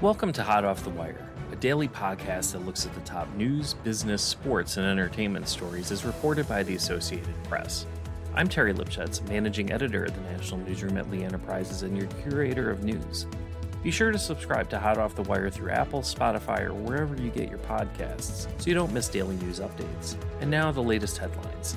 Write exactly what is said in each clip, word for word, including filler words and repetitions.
Welcome to Hot Off the Wire, a daily podcast that looks at the top news, business, sports, and entertainment stories as reported by the Associated Press. I'm Terry Lipschutz, managing editor at the National Newsroom at Lee Enterprises and your curator of news. Be sure to subscribe to Hot Off the Wire through Apple, Spotify, or wherever you get your podcasts so you don't miss daily news updates. And now the latest headlines.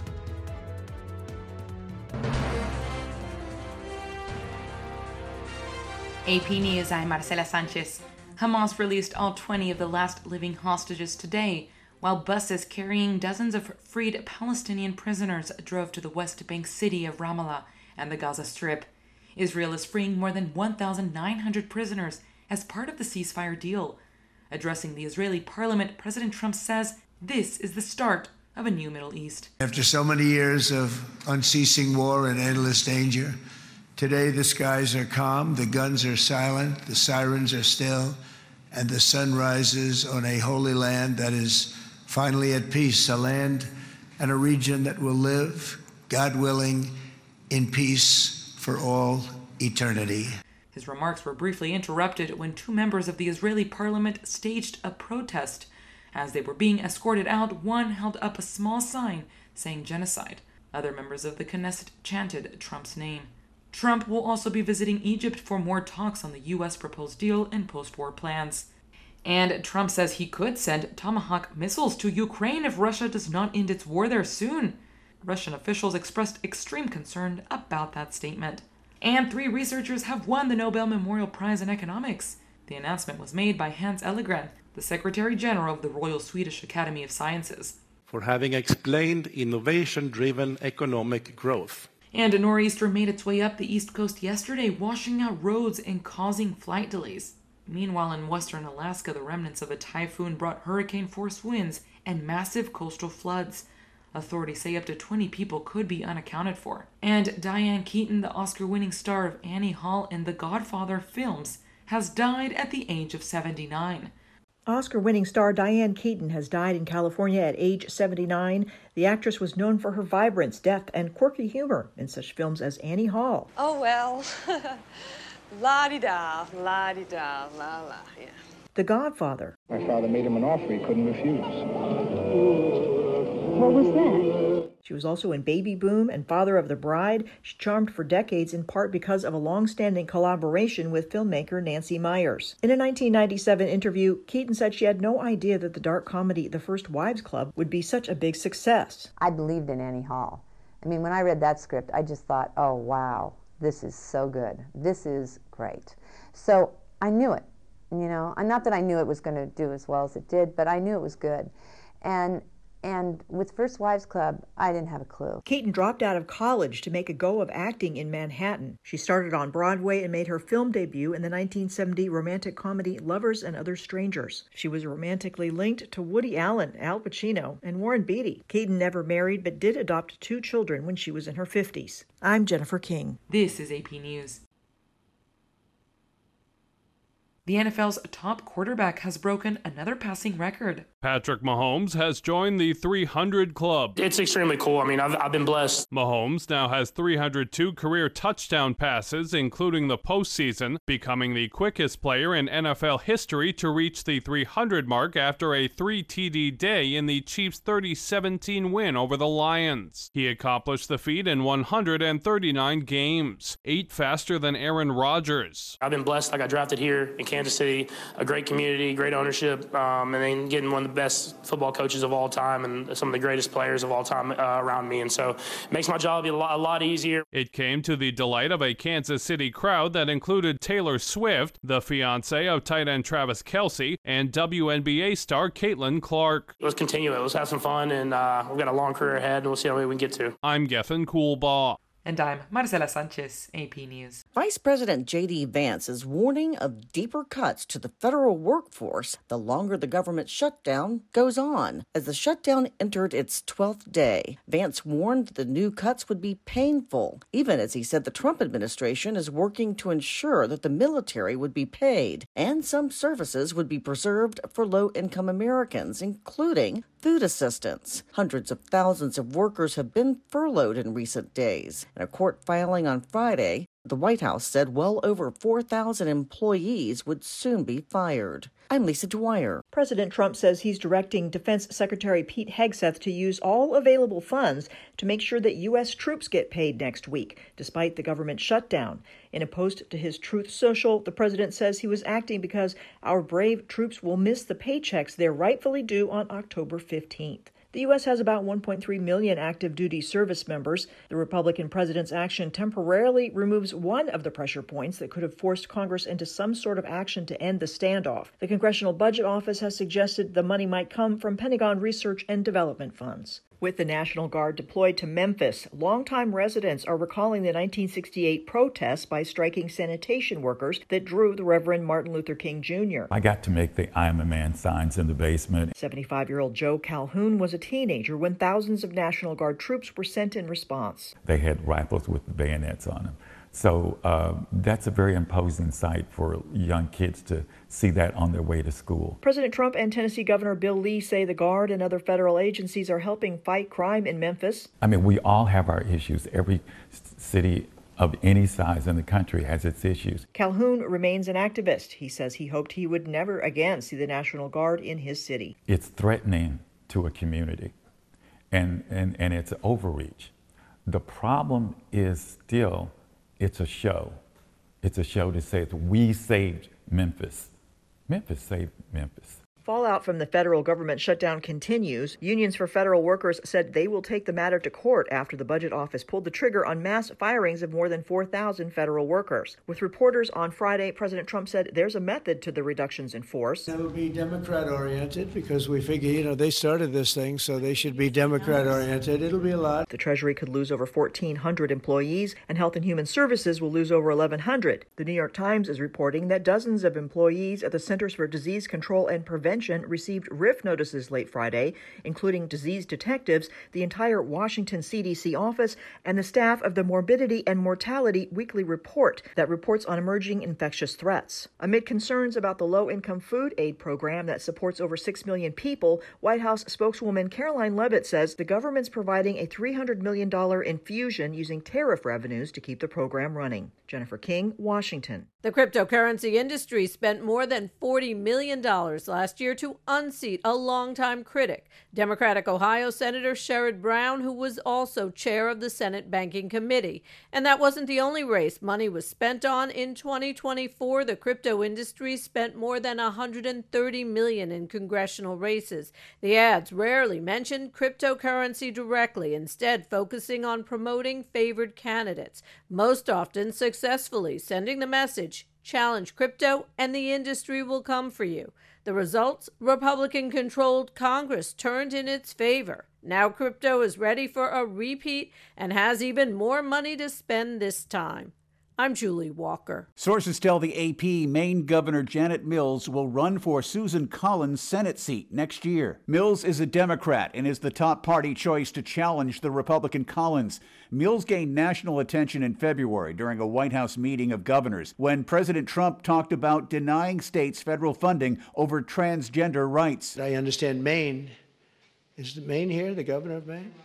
A P News, I'm Marcela Sanchez. Hamas released all twenty of the last living hostages today, while buses carrying dozens of freed Palestinian prisoners drove to the West Bank city of Ramallah and the Gaza Strip. Israel is freeing more than one thousand nine hundred prisoners as part of the ceasefire deal. Addressing the Israeli parliament, President Trump says this is the start of a new Middle East. After so many years of unceasing war and endless danger, today the skies are calm, the guns are silent, the sirens are still, and the sun rises on a holy land that is finally at peace, a land and a region that will live, God willing, in peace for all eternity. His remarks were briefly interrupted when two members of the Israeli parliament staged a protest. As they were being escorted out, one held up a small sign saying genocide. Other members of the Knesset chanted Trump's name. Trump will also be visiting Egypt for more talks on the U S proposed deal and post-war plans. And Trump says he could send Tomahawk missiles to Ukraine if Russia does not end its war there soon. Russian officials expressed extreme concern about that statement. And three researchers have won the Nobel Memorial Prize in Economics. The announcement was made by Hans Ellegren, the Secretary General of the Royal Swedish Academy of Sciences, for having explained innovation-driven economic growth. And a nor'easter made its way up the East Coast yesterday, washing out roads and causing flight delays. Meanwhile, in western Alaska, the remnants of a typhoon brought hurricane-force winds and massive coastal floods. Authorities say up to twenty people could be unaccounted for. And Diane Keaton, the Oscar-winning star of Annie Hall and The Godfather films, has died at the age of seventy-nine. Oscar-winning star Diane Keaton has died in California at age seventy-nine. The actress was known for her vibrance, depth, and quirky humor in such films as Annie Hall. Oh, well, la-di-da, la-di-da, la-la, yeah. The Godfather. My father made him an offer he couldn't refuse. What was that? She was also in Baby Boom and Father of the Bride. She charmed for decades in part because of a long-standing collaboration with filmmaker Nancy Meyers. In a nineteen ninety-seven interview, Keaton said she had no idea that the dark comedy The First Wives Club would be such a big success. I believed in Annie Hall. I mean, when I read that script, I just thought, oh, wow, this is so good. This is great. So I knew it, you know. Not that I knew it was going to do as well as it did, but I knew it was good. And And with First Wives Club, I didn't have a clue. Keaton dropped out of college to make a go of acting in Manhattan. She started on Broadway and made her film debut in the nineteen seventy romantic comedy Lovers and Other Strangers. She was romantically linked to Woody Allen, Al Pacino, and Warren Beatty. Keaton never married but did adopt two children when she was in her fifties. I'm Jennifer King. This is A P News. The N F L's top quarterback has broken another passing record. Patrick Mahomes has joined the three hundred club. It's extremely cool. I mean, I've, I've been blessed. Mahomes now has three hundred two career touchdown passes, including the postseason, becoming the quickest player in N F L history to reach the three hundred mark after a three T D day in the Chiefs' thirty seventeen win over the Lions. He accomplished the feat in one hundred thirty-nine games, eight faster than Aaron Rodgers. I've been blessed. I got drafted here in Kansas City, a great community, great ownership, um, and then getting one of the best football coaches of all time and some of the greatest players of all time uh, around me. And so it makes my job a lot, a lot easier. It came to the delight of a Kansas City crowd that included Taylor Swift, the fiancée of tight end Travis Kelce, and W N B A star Caitlin Clark. Let's continue it. Let's have some fun, and uh, we've got a long career ahead, and we'll see how many we can get to. I'm Gethin Coolbaugh. And I'm Marcela Sanchez, A P News. Vice President J D Vance is warning of deeper cuts to the federal workforce the longer the government shutdown goes on. As the shutdown entered its twelfth day, Vance warned that the new cuts would be painful, even as he said the Trump administration is working to ensure that the military would be paid and some services would be preserved for low-income Americans, including food assistance. Hundreds of thousands of workers have been furloughed in recent days. In a court filing on Friday, the White House said well over four thousand employees would soon be fired. I'm Lisa Dwyer. President Trump says he's directing Defense Secretary Pete Hegseth to use all available funds to make sure that U S troops get paid next week, despite the government shutdown. In a post to his Truth Social, the president says he was acting because our brave troops will miss the paychecks they're rightfully due on October fifteenth. The U S has about one point three million active duty service members. The Republican president's action temporarily removes one of the pressure points that could have forced Congress into some sort of action to end the standoff. The Congressional Budget Office has suggested the money might come from Pentagon research and development funds. With the National Guard deployed to Memphis, longtime residents are recalling the nineteen sixty-eight protests by striking sanitation workers that drew the Reverend Martin Luther King Junior I got to make the I am a man signs in the basement. seventy-five-year-old Joe Calhoun was a teenager when thousands of National Guard troops were sent in response. They had rifles with the bayonets on them. So uh, that's a very imposing sight for young kids to see that on their way to school. President Trump and Tennessee Governor Bill Lee say the Guard and other federal agencies are helping fight crime in Memphis. I mean, we all have our issues. Every city of any size in the country has its issues. Calhoun remains an activist. He says he hoped he would never again see the National Guard in his city. It's threatening to a community, and, and, and it's overreach. The problem is still, it's a show. It's a show that says, we saved Memphis. Memphis saved Memphis. Fallout from the federal government shutdown continues. Unions for federal workers said they will take the matter to court after the budget office pulled the trigger on mass firings of more than four thousand federal workers. With reporters on Friday, President Trump said there's a method to the reductions in force. It'll be Democrat-oriented because we figure, you know, they started this thing, so they should be Democrat-oriented. It'll be a lot. The Treasury could lose over fourteen hundred employees, and Health and Human Services will lose over eleven hundred. The New York Times is reporting that dozens of employees at the Centers for Disease Control and Prevention received R I F notices late Friday, including disease detectives, the entire Washington C D C office, and the staff of the Morbidity and Mortality Weekly Report that reports on emerging infectious threats. Amid concerns about the low-income food aid program that supports over six million people, White House spokeswoman Caroline Leavitt says the government's providing a three hundred million dollars infusion using tariff revenues to keep the program running. Jennifer King, Washington. The cryptocurrency industry spent more than forty million dollars last year to unseat a longtime critic, Democratic Ohio Senator Sherrod Brown, who was also chair of the Senate Banking Committee. And that wasn't the only race money was spent on. In twenty twenty-four, the crypto industry spent more than one hundred thirty million dollars in congressional races. The ads rarely mentioned cryptocurrency directly, instead focusing on promoting favored candidates, most often successfully sending the message, challenge crypto and the industry will come for you. The results? Republican-controlled Congress turned in its favor. Now crypto is ready for a repeat and has even more money to spend this time. I'm Julie Walker. Sources tell the A P Maine Governor Janet Mills will run for Susan Collins' Senate seat next year. Mills is a Democrat and is the top party choice to challenge the Republican Collins. Mills gained national attention in February during a White House meeting of governors when President Trump talked about denying states federal funding over transgender rights. I understand Maine. Is Maine here, the governor of Maine?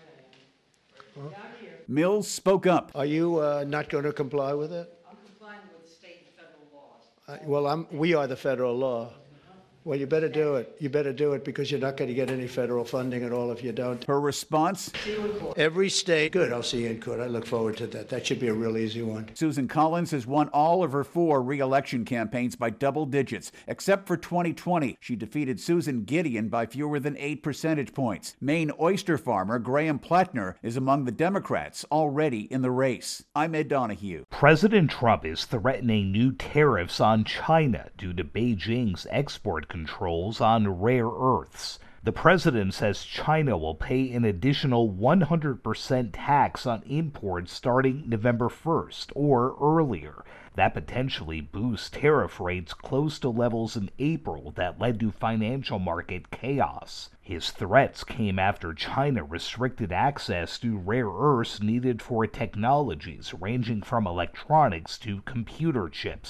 Well, Mills spoke up. Are you uh, not going to comply with it? I'm complying with state and federal laws. Uh, well, I'm, we are the federal law. Well, you better do it. You better do it because you're not going to get any federal funding at all if you don't. Her response? Every state. Good, I'll see you in court. I look forward to that. That should be a real easy one. Susan Collins has won all of her four re-election campaigns by double digits, except for twenty twenty. She defeated Susan Gideon by fewer than eight percentage points. Maine oyster farmer Graham Plattner is among the Democrats already in the race. I'm Ed Donahue. President Trump is threatening new tariffs on China due to Beijing's export controls on rare earths. The president says China will pay an additional one hundred percent tax on imports starting November first or earlier. That potentially boosts tariff rates close to levels in April that led to financial market chaos. His threats came after China restricted access to rare earths needed for technologies ranging from electronics to computer chips.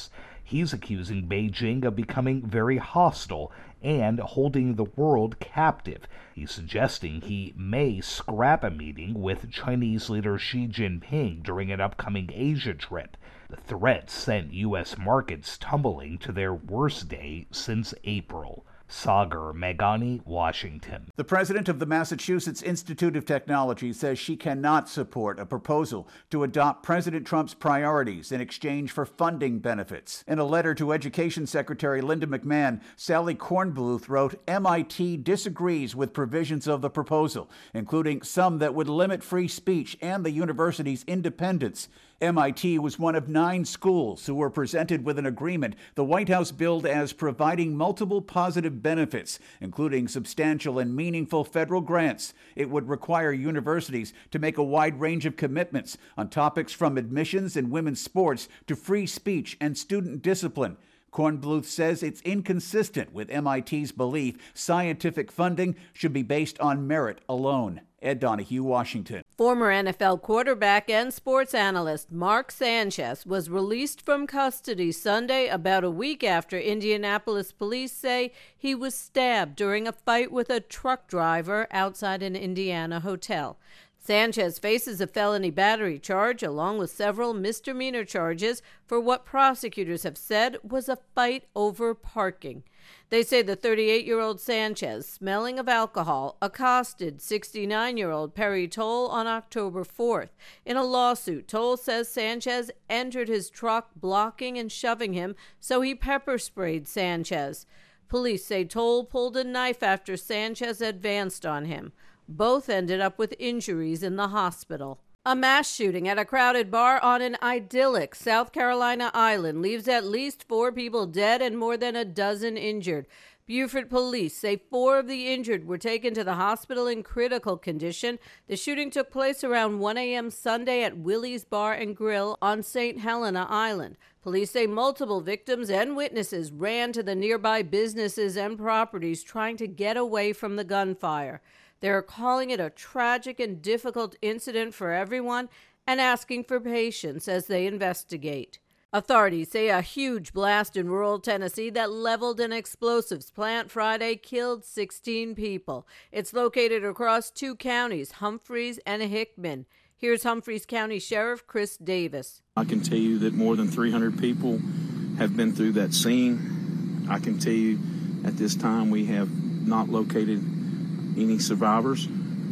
He's accusing Beijing of becoming very hostile and holding the world captive. He's suggesting he may scrap a meeting with Chinese leader Xi Jinping during an upcoming Asia trip. The threat sent U S markets tumbling to their worst day since April. Sagar Meghani, Washington. The president of the Massachusetts Institute of Technology says she cannot support a proposal to adopt President Trump's priorities in exchange for funding benefits. In a letter to Education Secretary Linda McMahon, Sally Kornbluth wrote, M I T disagrees with provisions of the proposal, including some that would limit free speech and the university's independence. M I T was one of nine schools who were presented with an agreement the White House billed as providing multiple positive benefits, including substantial and meaningful federal grants. It would require universities to make a wide range of commitments on topics from admissions and women's sports to free speech and student discipline. Kornbluth says it's inconsistent with M I T's belief scientific funding should be based on merit alone. Ed Donahue, Washington. Former N F L quarterback and sports analyst Mark Sanchez was released from custody Sunday, about a week after Indianapolis police say he was stabbed during a fight with a truck driver outside an Indiana hotel. Sanchez faces a felony battery charge along with several misdemeanor charges for what prosecutors have said was a fight over parking. They say the thirty-eight-year-old Sanchez, smelling of alcohol, accosted sixty-nine-year-old Perry Toll on October fourth. In a lawsuit, Toll says Sanchez entered his truck blocking and shoving him, so he pepper sprayed Sanchez. Police say Toll pulled a knife after Sanchez advanced on him. Both ended up with injuries in the hospital. A mass shooting at a crowded bar on an idyllic South Carolina island leaves at least four people dead and more than a dozen injured. Beaufort police say four of the injured were taken to the hospital in critical condition. The shooting took place around one a.m. Sunday at Willie's Bar and Grill on Saint Helena Island. Police say multiple victims and witnesses ran to the nearby businesses and properties trying to get away from the gunfire. They're calling it a tragic and difficult incident for everyone and asking for patience as they investigate. Authorities say a huge blast in rural Tennessee that leveled an explosives plant Friday killed sixteen people. It's located across two counties, Humphreys and Hickman. Here's Humphreys County Sheriff Chris Davis. I can tell you that more than three hundred people have been through that scene. I can tell you at this time we have not located any survivors,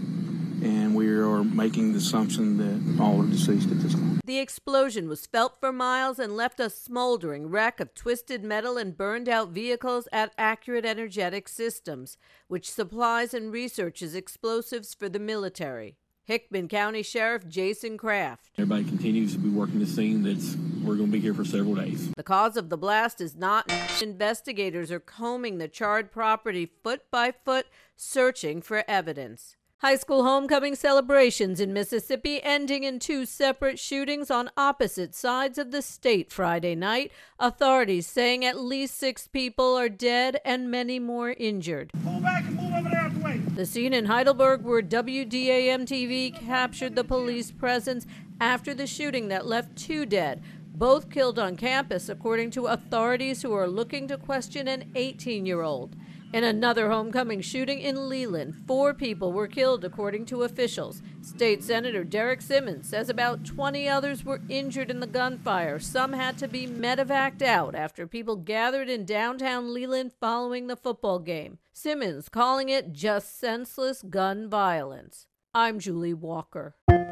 and we are making the assumption that all are deceased at this time. The explosion was felt for miles and left a smoldering wreck of twisted metal and burned out vehicles at Accurate Energetic Systems, which supplies and researches explosives for the military. Hickman County Sheriff Jason Kraft. Everybody continues to be working the scene. That's we're going to be here for several days. The cause of the blast is not known. Investigators are combing the charred property foot by foot, searching for evidence. High school homecoming celebrations in Mississippi ending in two separate shootings on opposite sides of the state Friday night. Authorities saying at least six people are dead and many more injured. Pull back and move over there out the way. The scene in Heidelberg where W D A M T V captured the police presence after the shooting that left two dead, both killed on campus, according to authorities who are looking to question an eighteen-year-old. In another homecoming shooting in Leland, four people were killed, according to officials. State Senator Derek Simmons says about twenty others were injured in the gunfire. Some had to be medevaced out after people gathered in downtown Leland following the football game. Simmons calling it just senseless gun violence. I'm Julie Walker.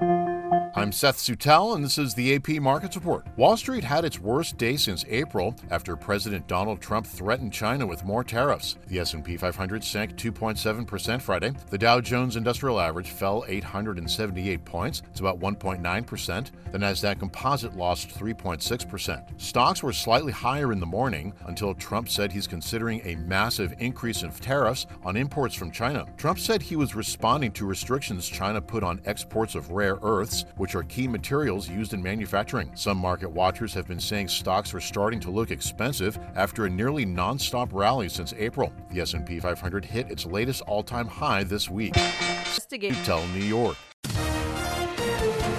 I'm Seth Sutel, and this is the A P Markets Report. Wall Street had its worst day since April after President Donald Trump threatened China with more tariffs. The S and P five hundred sank two point seven percent Friday. The Dow Jones Industrial Average fell eight hundred seventy-eight points. It's about one point nine percent. The Nasdaq Composite lost three point six percent. Stocks were slightly higher in the morning until Trump said he's considering a massive increase in tariffs on imports from China. Trump said he was responding to restrictions China put on exports of rare earths, which are key materials used in manufacturing. Some market watchers have been saying stocks are starting to look expensive after a nearly non-stop rally since April. The S and P five hundred hit its latest all-time high this week. Tell New York.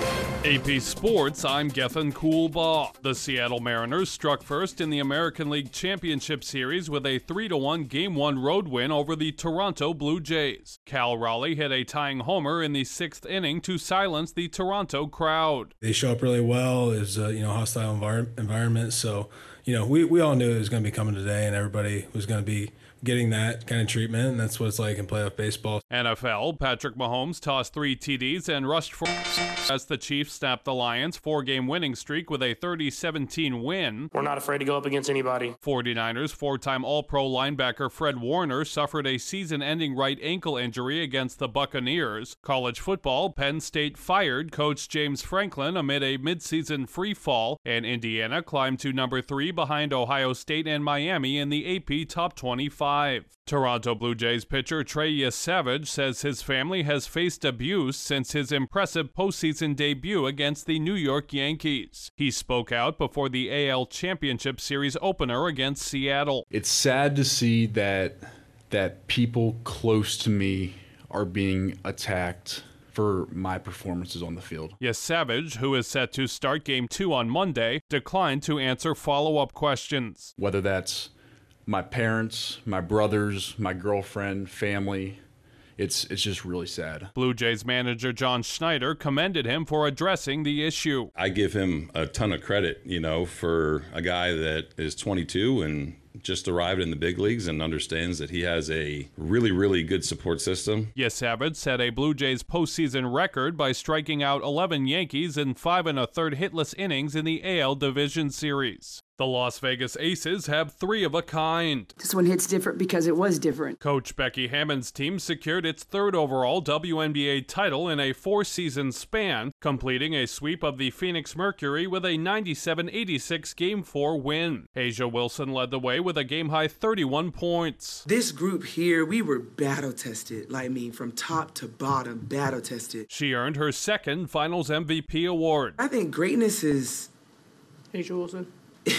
A P Sports, I'm Gethin Coolbaugh. The Seattle Mariners struck first in the American League Championship Series with a three to one Game one road win over the Toronto Blue Jays. Cal Raleigh hit a tying homer in the sixth inning to silence the Toronto crowd. They show up really well. It was a you know, hostile envir- environment, so you know we, we all knew it was going to be coming today, and everybody was going to be getting that kind of treatment, and that's what it's like in playoff baseball. N F L, Patrick Mahomes tossed three T Ds and rushed for as the Chiefs snapped the Lions' four-game winning streak with a thirty seventeen win. We're not afraid to go up against anybody. forty-niners four-time All-Pro linebacker Fred Warner suffered a season-ending right ankle injury against the Buccaneers. College football, Penn State fired coach James Franklin amid a midseason free fall, and Indiana climbed to number three behind Ohio State and Miami in the A P Top twenty-five. Toronto Blue Jays pitcher Trey Yesavage says his family has faced abuse since his impressive postseason debut against the New York Yankees. He spoke out before the A L Championship Series opener against Seattle. It's sad to see that that people close to me are being attacked for my performances on the field. Yesavage, who is set to start Game two on Monday, declined to answer follow-up questions. Whether that's my parents, my brothers, my girlfriend, family, it's it's just really sad. Blue Jays manager John Schneider commended him for addressing the issue. I give him a ton of credit, you know, for a guy that is twenty-two and just arrived in the big leagues and understands that he has a really, really good support system. Yesavage set a Blue Jays postseason record by striking out eleven Yankees in five and a third hitless innings in the A L Division Series. The Las Vegas Aces have three of a kind. This one hits different because it was different. Coach Becky Hammon's team secured its third overall W N B A title in a four-season span, completing a sweep of the Phoenix Mercury with a ninety-seven eighty-six Game four win. Asia Wilson led the way with a game-high thirty-one points. This group here, we were battle-tested. Like, I mean, from top to bottom, battle-tested. She earned her second Finals M V P award. I think greatness is... Asia Wilson.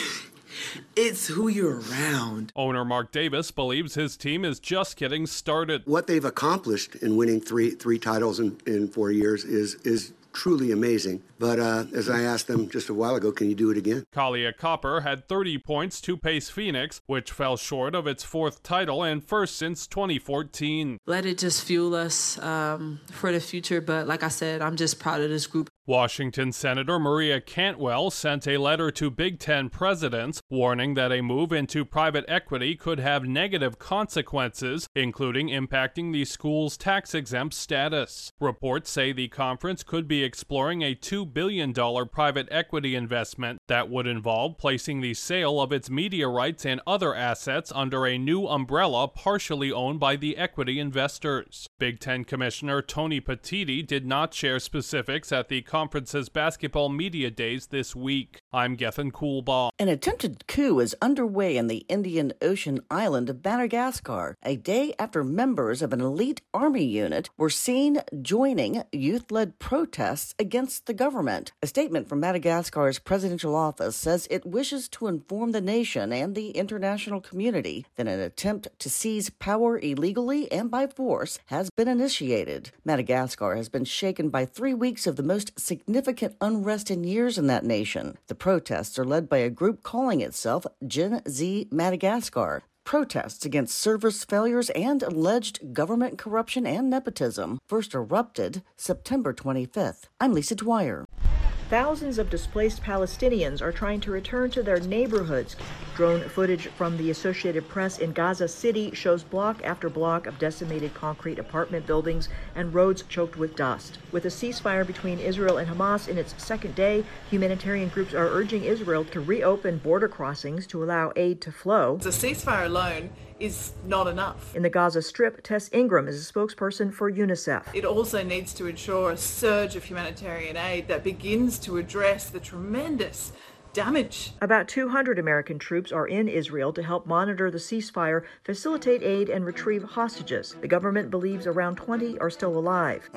It's who you're around. Owner Mark Davis believes his team is just getting started. What they've accomplished in winning three three titles in, in four years is is truly amazing. But uh, as I asked them just a while ago, can you do it again? Kalia Copper had thirty points to pace Phoenix, which fell short of its fourth title and first since twenty fourteen. Let it just fuel us um, for the future. But like I said, I'm just proud of this group. Washington Senator Maria Cantwell sent a letter to Big Ten presidents warning that a move into private equity could have negative consequences, including impacting the school's tax-exempt status. Reports say the conference could be exploring a two billion dollars private equity investment that would involve placing the sale of its media rights and other assets under a new umbrella partially owned by the equity investors. Big Ten Commissioner Tony Petitti did not share specifics at the conference's basketball media days this week. I'm Gethin Coolbaugh. An attempted coup is underway in the Indian Ocean island of Madagascar, a day after members of an elite army unit were seen joining youth-led protests against the government. A statement from Madagascar's presidential office says it wishes to inform the nation and the international community that an attempt to seize power illegally and by force has been initiated. Madagascar has been shaken by three weeks of the most significant unrest in years in that nation. The protests are led by a group calling itself Gen Z Madagascar. Protests against service failures and alleged government corruption and nepotism first erupted September twenty-fifth. I'm Lisa Dwyer. Thousands of displaced Palestinians are trying to return to their neighborhoods. Drone footage from the Associated Press in Gaza City shows block after block of decimated concrete apartment buildings and roads choked with dust. With a ceasefire between Israel and Hamas in its second day, humanitarian groups are urging Israel to reopen border crossings to allow aid to flow. The ceasefire alone is not enough. In the Gaza Strip, Tess Ingram is a spokesperson for UNICEF. It also needs to ensure a surge of humanitarian aid that begins to address the tremendous damage. About two hundred American troops are in Israel to help monitor the ceasefire, facilitate aid, and retrieve hostages. The government believes around twenty are still alive.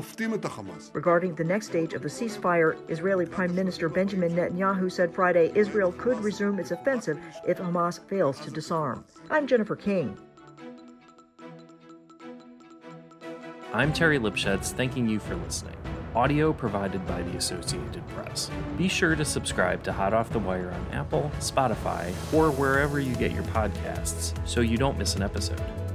Regarding the next stage of the ceasefire, Israeli Prime Minister Benjamin Netanyahu said Friday Israel could resume its offensive if Hamas fails to disarm. I'm Jennifer King. I'm Terry Lipschutz, thanking you for listening. Audio provided by the Associated Press. Be sure to subscribe to Hot Off the Wire on Apple, Spotify, or wherever you get your podcasts so you don't miss an episode.